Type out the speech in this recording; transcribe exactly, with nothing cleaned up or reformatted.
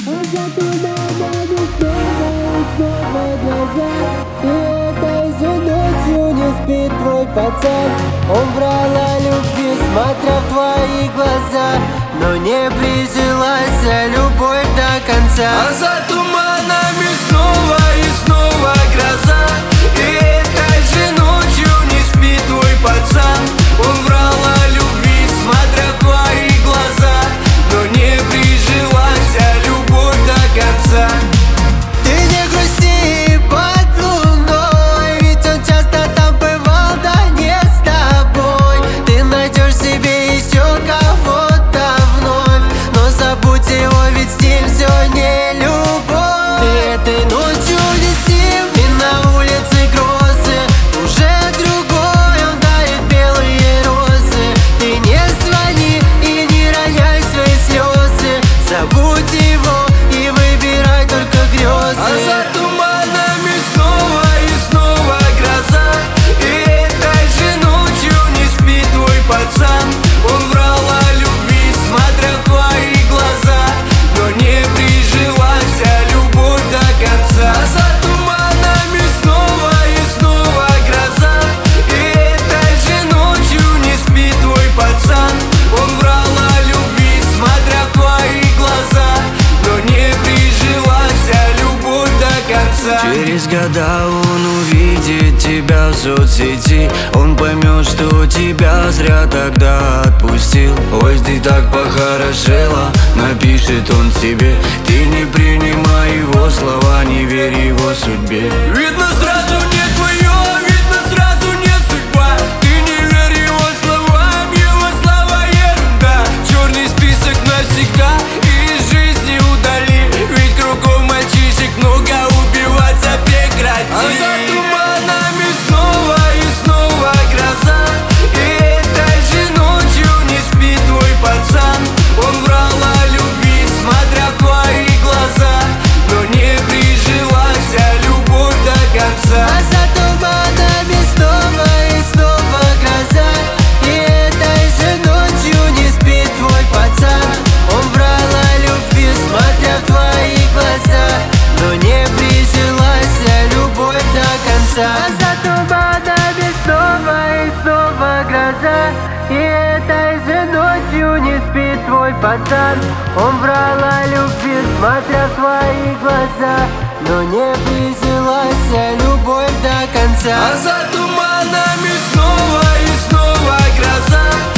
А за туманами снова и снова глаза. И этой же ночью не спит твой пацан. Он врал о любви, смотря в твои глаза, но не прижилась любовь до конца. А за туманами снова и снова гроза. И этой же ночью не спит твой пацан. Он врал о любви, смотря в твои глаза, но не прижилась любовь до конца. Ты не грусти под луной, ведь он часто там бывал, да не с тобой. Ты найдешь себе еще кого-то вновь, но забудь его, ведь с ним все не любовь. Ты этой ночью не с ним, и на улице грозы. Уже другой, он дарит белые розы. Ты не звони и не роняй свои слезы. Забудь его и выбирай только грезы. А за туманами снова и снова гроза. И этой же ночью не спит твой пацан. Он врал о любви, смотря в твои глаза, но не прижилась любовь до конца. А за туманами снова и снова гроза. И этой же ночью не спит твой пацан. Он врал о любви, смотря в твои глаза, но не прижилась любовь до конца. Через года он увидит тебя в соцсети. Он поймет, что тебя зря тогда отпустил. Ой, ты так похорошела, напишет он тебе. Ты не принимай его слова, не верь его судьбе. Видно сразу не твое, видно сразу не судьба. Ты не верь его словам, его слова ерунда. Черный список навсегда из жизни удали. Ведь кругом мальчишек много, убиваться прекрати. А за туманами снова и снова гроза. И этой же ночью не спит твой пацан. Он врал о любви, смотря в твои глаза, но не прижилась любовь до конца. А за туманами снова и снова гроза. И этой же ночью не спит твой пацан. Он врал о любви, смотря в твои глаза, но не прижилась любовь до конца. А за туманами снова и снова гроза. И этой же ночью не спит твой пацан. Он врал о любви, смотря в твои глаза, но не прижилась любовь до конца. А за туманами снова и снова гроза.